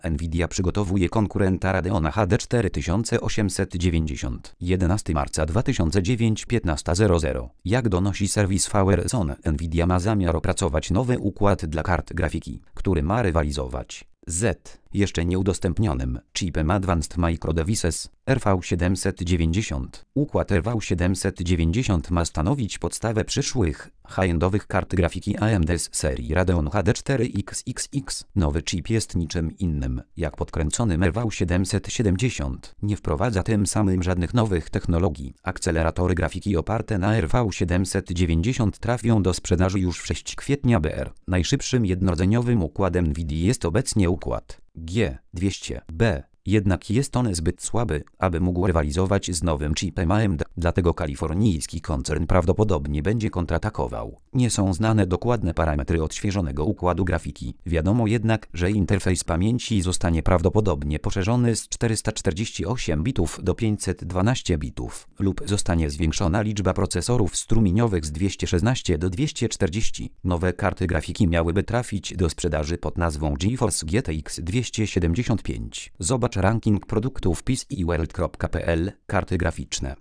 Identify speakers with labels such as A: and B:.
A: Nvidia przygotowuje konkurenta Radeona HD 4890. 11 marca 2009 15:00. Jak donosi serwis VRZone, Nvidia ma zamiar opracować nowy układ dla kart grafiki, który ma rywalizować z jeszcze nieudostępnionym chipem Advanced Micro Devices RV790. Układ RV790 ma stanowić podstawę przyszłych high-endowych kart grafiki AMD z serii Radeon HD 4XXX. Nowy chip jest niczym innym jak podkręconym RV770. Nie wprowadza tym samym żadnych nowych technologii. Akceleratory grafiki oparte na RV790 trafią do sprzedaży już w 6 kwietnia br. Najszybszym jednordzeniowym układem Nvidia jest obecnie układ G200B. Jednak jest on zbyt słaby, aby mógł rywalizować z nowym chipem AMD, dlatego kalifornijski koncern prawdopodobnie będzie kontratakował. Nie są znane dokładne parametry odświeżonego układu grafiki. Wiadomo jednak, że interfejs pamięci zostanie prawdopodobnie poszerzony z 448 bitów do 512 bitów, lub zostanie zwiększona liczba procesorów strumieniowych z 216 do 240. Nowe karty grafiki miałyby trafić do sprzedaży pod nazwą GeForce GTX 275. Zobacz ranking produktów PCworld.pl. Karty graficzne.